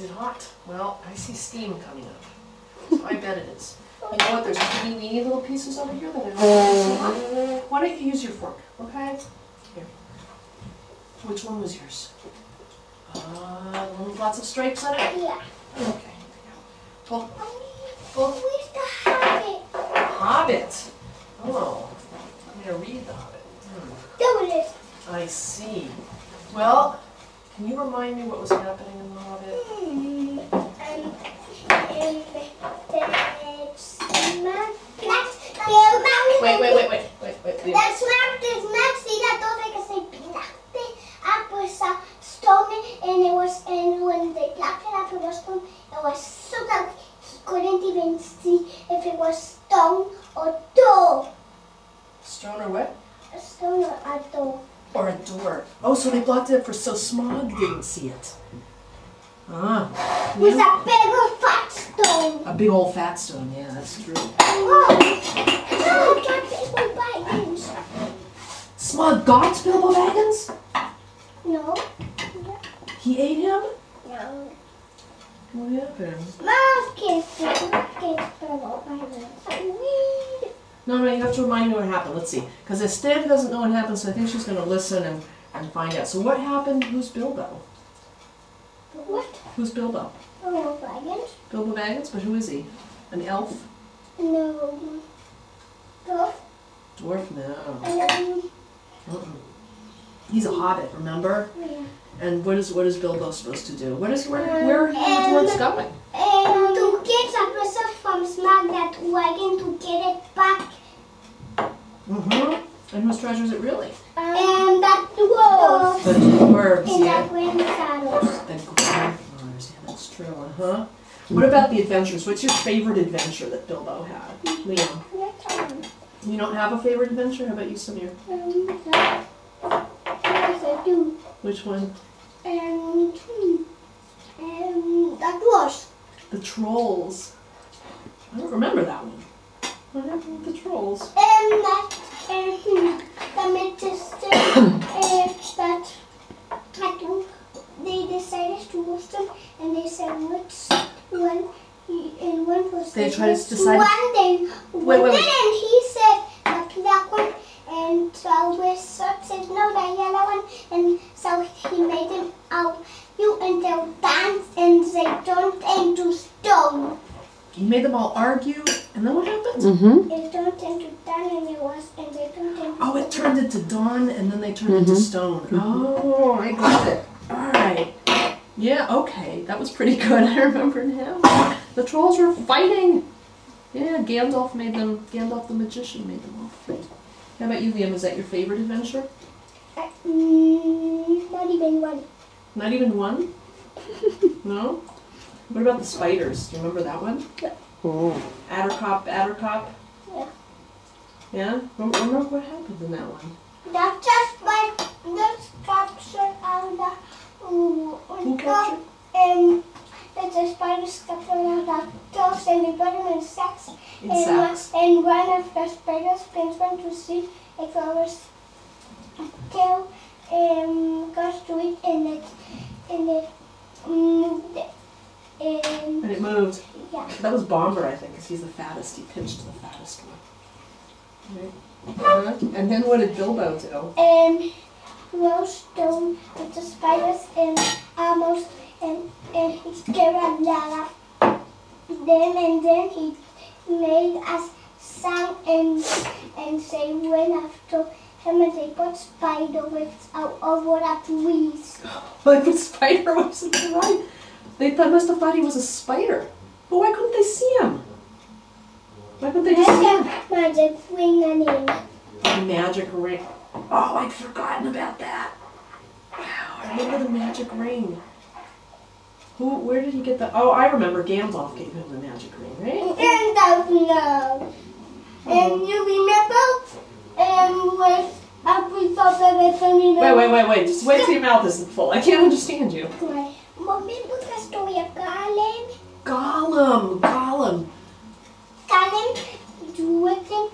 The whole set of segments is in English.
Is it hot? Well, I see steam coming up. So I bet it is. You know what? There's teeny weeny little pieces over here that I don't see. Why don't you use your fork, okay? Here. Which one was yours? The one with lots of stripes on it? Yeah. Okay, here we go. Pull. Where's the Hobbit? Hobbit. Oh, I'm going to read the Hobbit. There it is. I see. Well, can you remind me what was happening in the Hobbit? Wait. That's not this next thing I thought I could say blacked it up with some stone and when they blacked it up with a stone, it was so dark he couldn't even see if it was stone or door. Stone or what? A stone or a door. Or a door. Oh, so they blocked it up so Smog didn't see it. Ah. With a big old fat stone. A big old fat stone, yeah, that's true. Oh, no, I can't Bilbo Baggins. Smog got Bilbo Baggins? No. He ate him? No. What happened? Mom gets Bilbo Baggins. No, you have to remind me what happened. Let's see. Because Estelle doesn't know what happened, so I think she's going to listen and find out. So what happened? Who's Bilbo? What? Who's Bilbo? Bilbo Baggins? Bilbo Baggins? But who is he? An elf? No. Dwarf? Dwarf? No. He's a hobbit, remember? Yeah. And what is Bilbo supposed to do? Where are the dwarves going? And to get a present from Smog that wagon to get it back. Mm-hmm. And whose treasure is it really? And that dwarf. The dwarves, And yeah. the grandfathers. The grandfathers, yeah, that's true, uh-huh. What about the adventures? What's your favorite adventure that Bilbo had? Liam, you don't have a favorite adventure? How about you, Samir? Yes, I do. Which one? And that dwarf. The Trolls. I don't remember that one. What happened with the Trolls? And the magician, that they decided to roast them, and they said which one, and one was They tried to decide. One day, Wait. and he said that one, and so Wizard said no, the yellow one, and so he made them out. And they'll dance, and they turned into stone. You made them all argue, and then what happened? Mm-hmm. It turned into dawn, and they turned into. Oh, it turned into dawn, and then they turned into stone. Oh, I got it. All right. Yeah, okay. That was pretty good. I remember now. The Trolls were fighting. Yeah, Gandalf the magician made them all fight. How about you, Liam? Is that your favorite adventure? Not even one. Not even one? No? What about the spiders? Do you remember that one? Oh. Addercop. Yeah. Yeah? Remember what happened in that one? That's just like this capture and Who captured? And the spiders capture and the dogs and they put them in sacks. In sacks. And one of the spiders brings one to see if I was tail goes to it and it moved. Yeah. That was Bomber, I think, because he's the fattest. He pinched the fattest one. Right. And then what did Bilbo do? Roast them with the spiders and almost and he scared a lot of them, and then he made us sound and say when after him, and they put spider webs out over the trees. Like a spider was right. They must have thought he was a spider. But why couldn't they see him? Why couldn't they just see him? Magic ring on him. The magic ring. Oh, I'd forgotten about that. Wow, I remember the magic ring. Where did he get the... Oh, I remember Gandalf gave him the magic ring, right? Gandalf, no. And you remember? We thought that Wait. Just wait till your mouth isn't full. I can't understand you. Remember the story of Gollum? Gollum. Gollum with him,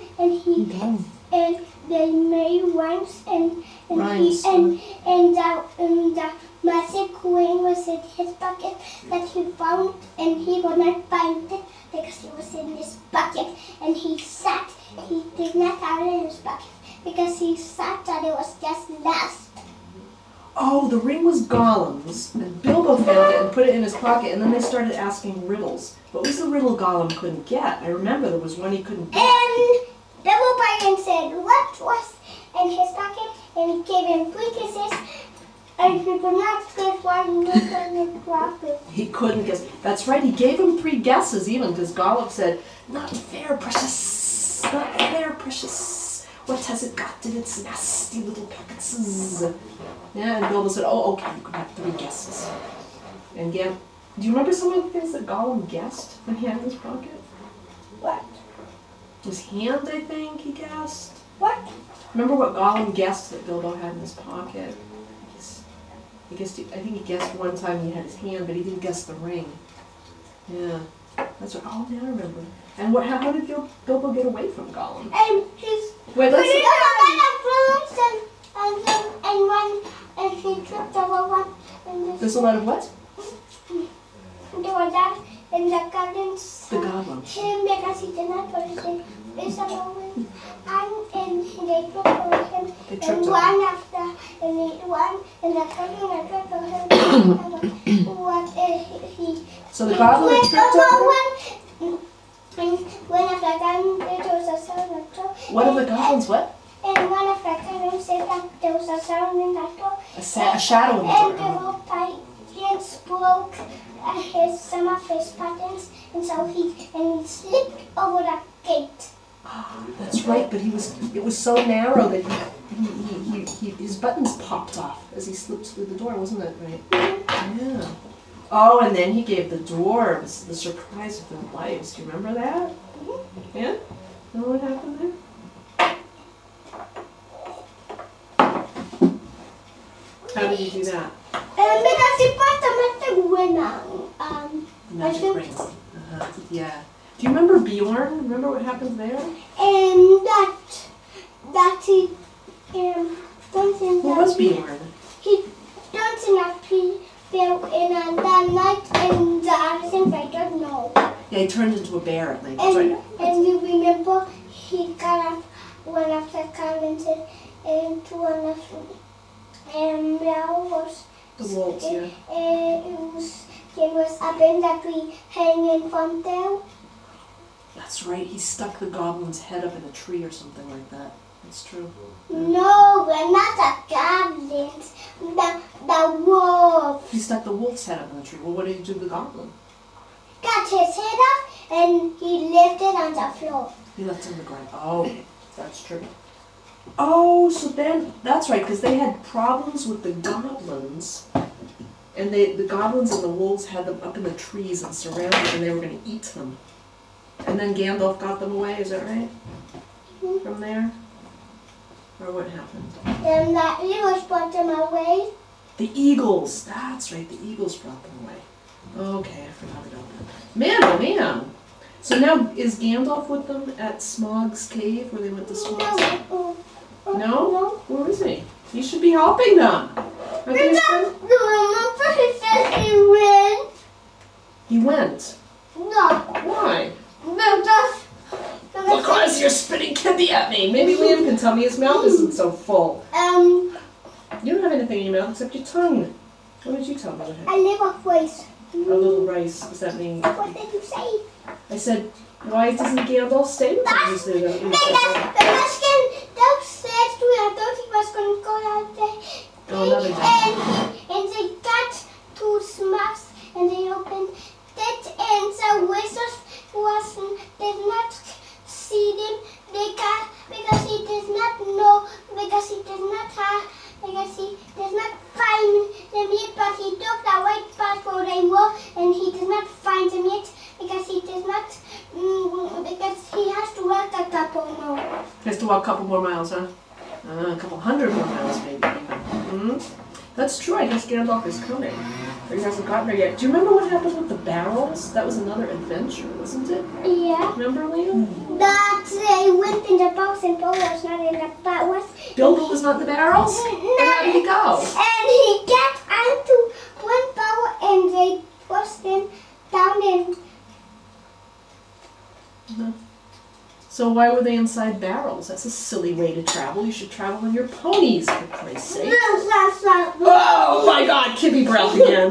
and they made rhymes, and Rhymes. the magic ring was in his bucket that he found, and he could not find it because it was in his bucket. And he did not have it in his bucket because he thought that it was just lost. Oh, the ring was Gollum's, and Bilbo found it and put it in his pocket, and then they started asking riddles. What was the riddle Gollum couldn't get? I remember there was one he couldn't get. And Bilbo Baggins said what was in his pocket, and he gave him 3 kisses, and he could not guess one was in his pocket. He couldn't guess. That's right, he gave him 3 guesses even, because Gollum said, "Not fair, precious, not fair, precious. What has it got in its nasty little pockets?" Yeah, and Bilbo said, "Oh, okay, you can have 3 guesses." And do you remember some of the things that Gollum guessed when he had in his pocket? What? His hand, I think, he guessed. What? Remember what Gollum guessed that Bilbo had in his pocket? I think he guessed one time he had his hand, but he didn't guess the ring. Yeah, that's right. Oh, now I remember. And how did Bilbo get away from Gollum? And he's Wait, let's see. And he tripped over one. And There's a lot of what? there was that, and the goblins. The goblins. Him because he did not put his invisible ring. And they tripped over him. They tripped And over one after, and the goblin tripped over him. So the goblin tripped over? one. And one of the goblins, there was a sound of door. One of the goblins what? And one of the goblins said that there was a sound in the door. A shadow in the And the door. little Baggins broke some of his buttons, and so he slipped over the gate. That's right, but it was so narrow that his buttons popped off as he slipped through the door, wasn't it right? Yeah. Oh, and then he gave the dwarves the surprise of their lives. Do you remember that? Yeah? Know what happened there? How did he do that? Because he put them at the winner. Magic ring. Yeah. Do you remember Bjorn? Remember what happened there? And that he dancing. Who was Bjorn? He dancing up. He fell in that night, and the others I don't know. Yeah, he turned into a bear at night. That's right. And you remember he got up one of the cabins into one of and Meow was The wolves, yeah. It was up in the tree hanging from there. That's right. He stuck the goblin's head up in a tree or something like that. That's true. No, we're not the goblins. The wolf. He stuck the wolf's head up in the tree. Well, what did he do to the goblin? Got his head up and he left it on the floor. He left it on the ground. Oh, that's true. Oh, so then, that's right, because they had problems with the goblins. And the goblins and the wolves had them up in the trees and surrounded, and they were going to eat them. And then Gandalf got them away, is that right? From there? Or what happened? And the eagles brought them away. The eagles! That's right, the eagles brought them away. Okay, I forgot about that. Man, oh man! So now, is Gandalf with them at Smaug's cave, where they went to Smaug's cave? No? Where is he? He should be helping them. Remember he said he went? He went. No. Why? Because you're spitting candy at me. Maybe Liam can tell me his mouth isn't so full. You don't have anything in your mouth except your tongue. What did you tell me? I live a voice. A little rice. Does that mean? What did you say? I said, why doesn't Gandalf stay with him? You said that. Because Gandalf said to him, I thought he was going to go out there. Oh, another day. And they got two smacks and they opened it, and the wizard did not see them because he does not know, because he does not find them yet, but he took the white path where they were, and he does not find them yet because he does not, because he has to walk a couple more. He has to walk a couple more miles, huh? A couple hundred more miles, maybe. That's true. I guess Gandalf is coming. Or he hasn't gotten there yet. Do you remember what happened with the barrels? That was another adventure, wasn't it? Yeah. Remember, Liam? That they went in the box and Bilbo was not in the box. Bilbo was not in the barrels? No. Where did he go? And he got onto So why were they inside barrels? That's a silly way to travel. You should travel on your ponies, for Christ's sake. Oh my God, Kibby Brown again.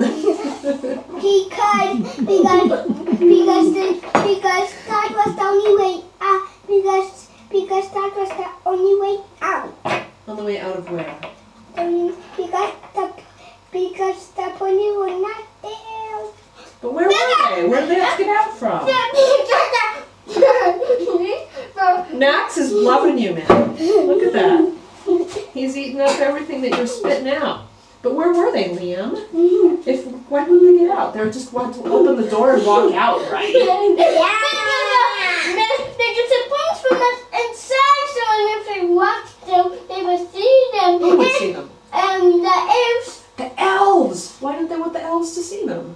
because that was the only way out. Because that was the only way out. On the way out of where? Because the pony was not there. But where were they? Where did they have to get out from? Max is loving you, man. Look at that. He's eating up everything that you're spitting out. But where were they, Liam? Why didn't they get out? They were just wanting to open the door and walk out, right? Because the ponies were not inside, so if they walked them, they would see them. Who would see them? The elves. The elves! Why didn't they want the elves to see them?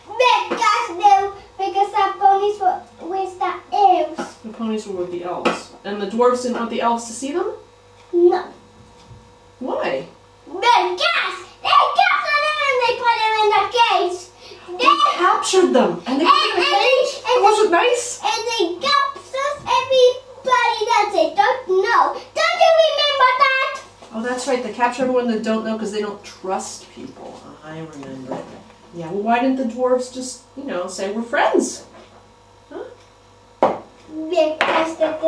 Because the ponies were with the elves. The ponies were with the elves. And the dwarves didn't want the elves to see them? No. Why? Because they captured them and they put them in the cage. They captured them! And they put them in a cage? It wasn't nice? And they captured everybody that they don't know. Don't you remember that? Oh, that's right. They capture everyone that don't know because they don't trust people. I remember. Yeah, well, why didn't the dwarves just, say we're friends? Huh? Because the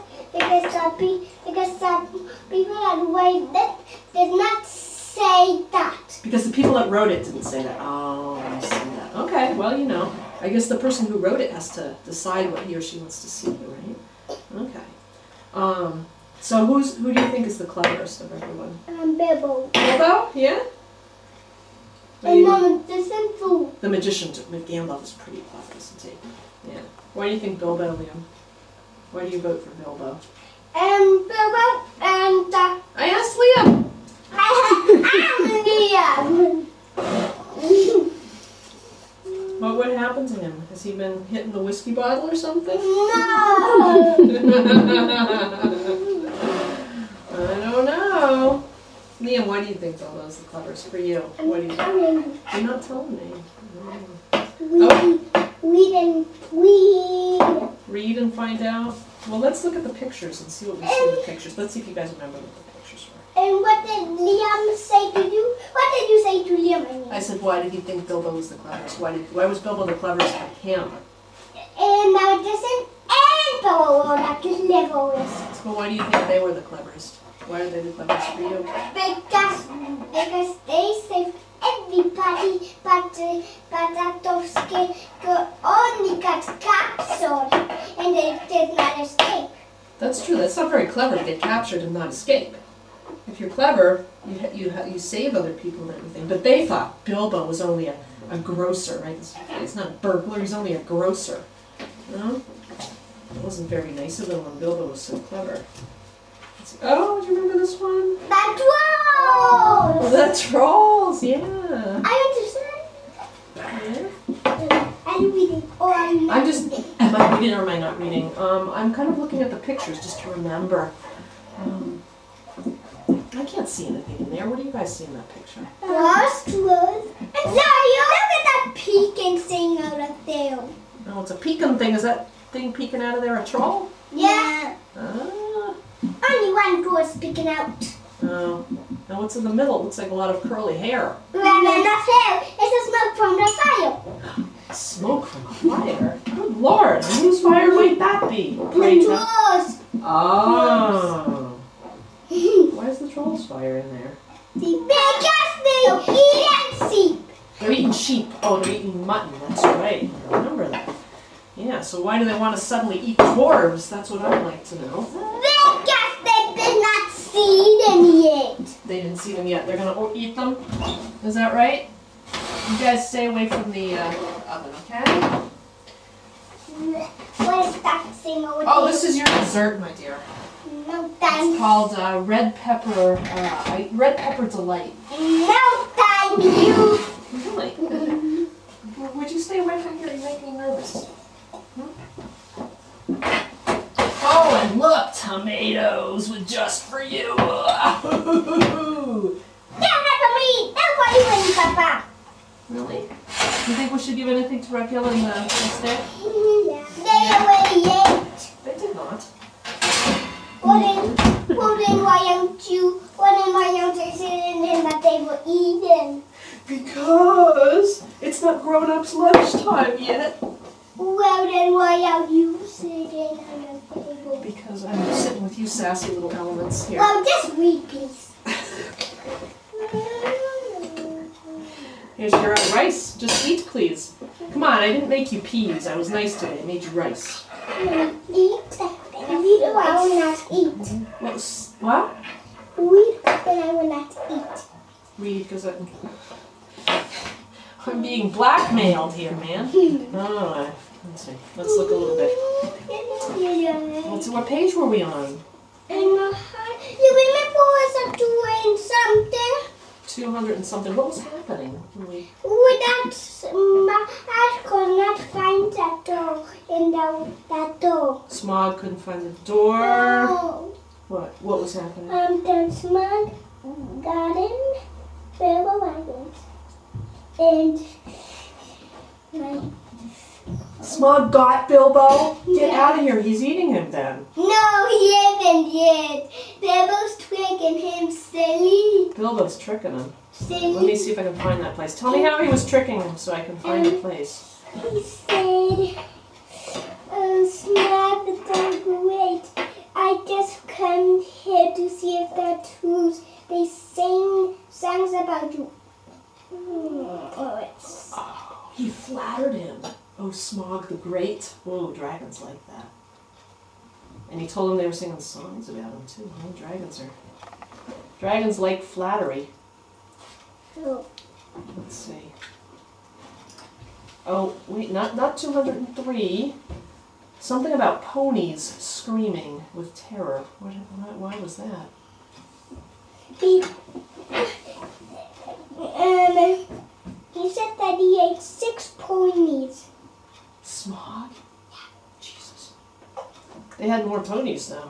people that wrote it did not say that. Because the people that wrote it didn't say that. Oh, I see that. Okay, well, I guess the person who wrote it has to decide what he or she wants to see, right? Okay. So who do you think is the cleverest of everyone? Bilbo. Bilbo? Yeah? And the magician too. The magician too. Gandalf is pretty clever, isn't he? Yeah. Why do you think Bilbo, Liam? Why do you vote for Bilbo? Bilbo and I asked Liam! Liam. What happened to him? Has he been hitting the whiskey bottle or something? No. I don't know. Liam, why do you think Bilbo's the cleverest for you? What do you think? You're not telling me. Read and find out. Well, let's look at the pictures and see what we see in the pictures. Let's see if you guys remember what the pictures were. And what did Liam say to you? What did you say to Liam? I said, why did you think Bilbo was the cleverest? Why was Bilbo the cleverest for him? And the magician and Bilbo were the cleverest. Well, why do you think they were the cleverest? Why are they the cleverest for you? Because they saved everybody, but Zatovsky only got captured and they did not escape. That's true. That's not very clever to get captured and not escape. If you're clever, you save other people and everything. But they thought Bilbo was only a grocer, right? He's not a burglar. He's only a grocer. No? It wasn't very nice of them when Bilbo was so clever. Oh, do you remember this one? The trolls! The trolls, yeah. I understand. Yeah. I'm reading or I'm not. Am I reading or am I not reading? I'm kind of looking at the pictures just to remember. I can't see anything in there. What do you guys see in that picture? Trolls. And look at that peeking thing out of there. Oh, it's a peeking thing. Is that thing peeking out of there a troll? Yeah. Only one troll is peeking out. Oh. Now what's in the middle? It looks like a lot of curly hair. Well, that's hair. It's the smoke from the fire. Smoke from a fire? Good Lord. Whose fire might that be? The trolls. Oh. Why is the troll's fire in there? Because they eat sheep. They're eating sheep. Oh, they're eating mutton. That's right. I remember that. Yeah, so why do they want to suddenly eat dwarves? That's what I'd like to know. Because they did not see them yet. They didn't see them yet. They're going to eat them? Is that right? You guys stay away from the oven, okay? What is that thing over there? Oh, this is your dessert, my dear. No thanks. It's called red pepper delight. No thank you. Really? Would you stay away from here? You make me nervous. Oh, and look, tomatoes with just for you. They're not for me. They're for you and Papa. Really? You think we should give anything to Raquel and the stick? They already ate. They did not. Well then why aren't you sitting in the table eating? Because it's not grown-ups' lunchtime yet. Well then why are you sitting on the table? Because I'm sitting with you sassy little elements here. Well, just read, please. Here's your rice. Just eat, please. Come on, I didn't make you peas. I was nice today. I made you rice. Eat. Read or I will not eat. What? Read and I will not eat. Read, because I'm being blackmailed here, man. Oh, let's see. Let's look a little bit. What page were we on? You remember us doing something? 200 and something. What was happening? I could not find that door in that door. Smog couldn't find the door. No. What was happening? The Smog got in Bilbo Baggins. And Smog got Bilbo? Get out of here. He's eating him then. no, he isn't yet. Bilbo's tricking him, silly. Bilbo's tricking him. Silly. Let me see if I can find that place. Tell me how he was tricking him so I can find the place. He said, Smog is so great. I just come here to see if they're true. They sing songs about you. He flattered him. Oh, Smog the Great. Whoa, dragons like that. And he told him they were singing songs about him too. Oh, dragons like flattery. Oh. Let's see. Oh, wait, not 203. Something about ponies screaming with terror. Why was that? He said that he ate 6 ponies. Smog? Jesus. They had more ponies though.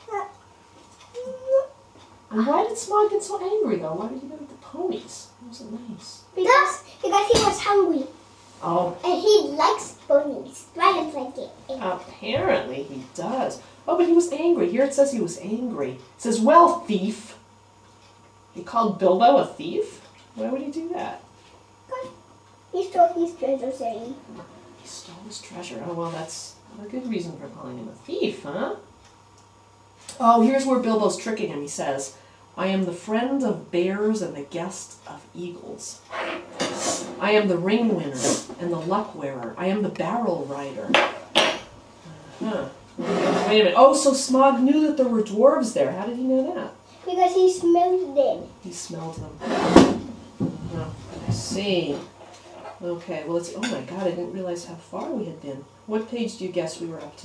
And why did Smog get so angry though? Why did he go with the ponies? It wasn't nice. Because he was hungry. Oh. And he likes ponies. Dragons like it. Apparently he does. Oh, but he was angry. Here it says he was angry. It says, well, thief. He called Bilbo a thief? Why would he do that? He stole his treasure, saying. He stole his treasure. Oh, well, that's a good reason for calling him a thief, huh? Oh, here's where Bilbo's tricking him. He says, I am the friend of bears and the guest of eagles. I am the ring winner and the luck wearer. I am the barrel rider. Wait a minute. Oh, so Smog knew that there were dwarves there. How did he know that? Because he smelled them. He smelled them. Oh, I see. Okay, well, let's see. Oh my God, I didn't realize how far we had been. What page do you guess we were up to?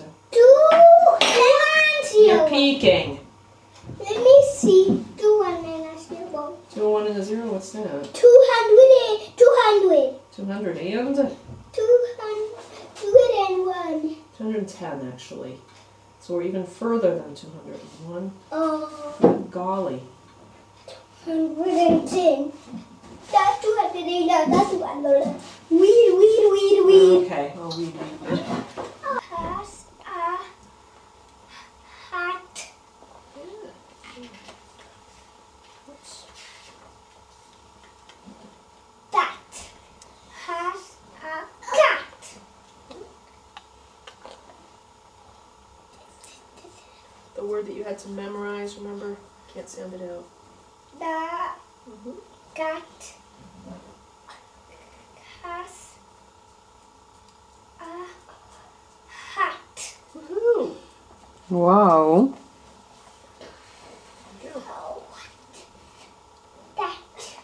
210. You're peeking. Let me see. 210. 201 and a 0, what's that? 200. 200. 200 and? 201. 210, actually. So we're even further than 201. Oh. Golly. 110. That's 200. That's 200. Weed. Okay, I'll read. Has a hat. That has a cat. The word that you had to memorize, remember? Can't sound it out. The cat has a hat. Woohoo! Wow. Go. That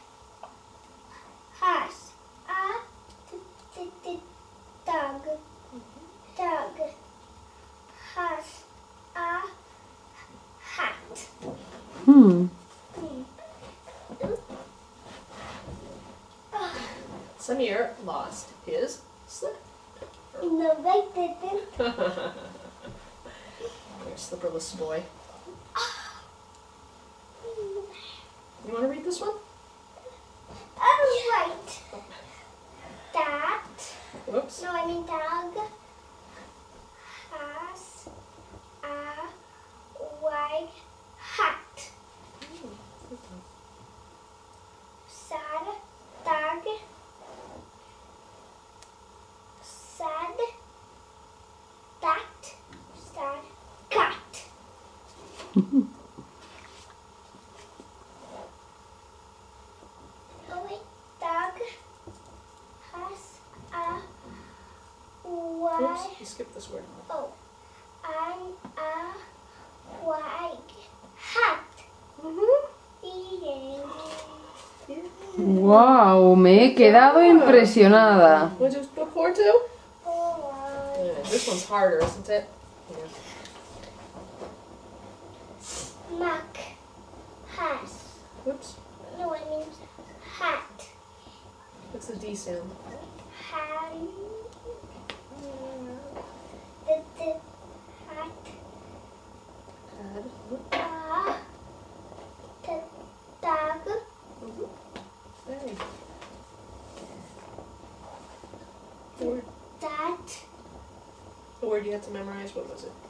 has a dog. Dog has a hat. Samir lost his slip. No, they didn't. You're a slipperless boy. You want to read this one? Oh, right. That. Whoops. No, I mean dog has a white Oh, wait, dog has a Oops, white. you skipped this word. Oh, and a white hat. Eating. Wow, me he quedado impresionada. What did you look forward to? Oh, Yeah, this one's harder, isn't it? Yeah. Mac has. Oops. No, it means hat. What's the D sound? Hand. The hat. Had. The dog. Hey. The word, That. the word you had to memorize, what was it?